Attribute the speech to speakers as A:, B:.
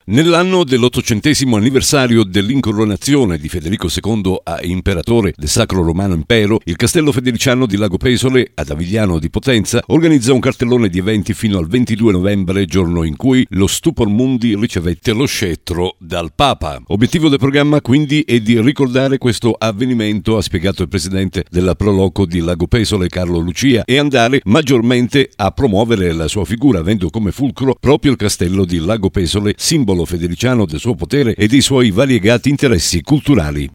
A: Nell'anno dell'800° anniversario dell'incoronazione di Federico II a imperatore del Sacro Romano Impero, il Castello Federiciano di Lago Pesole, ad Avigliano di Potenza, organizza un cartellone di eventi fino al 22 novembre, giorno in cui lo Stupor Mundi ricevette lo scettro dal Papa. Obiettivo del programma quindi è di ricordare questo avvenimento, ha spiegato il presidente della Proloco di Lago Pesole, Carlo Lucia, e andare maggiormente a promuovere la sua figura, avendo come fulcro proprio il Castello di Lago Pesole, simbolo federiciano del suo potere e dei suoi variegati interessi culturali.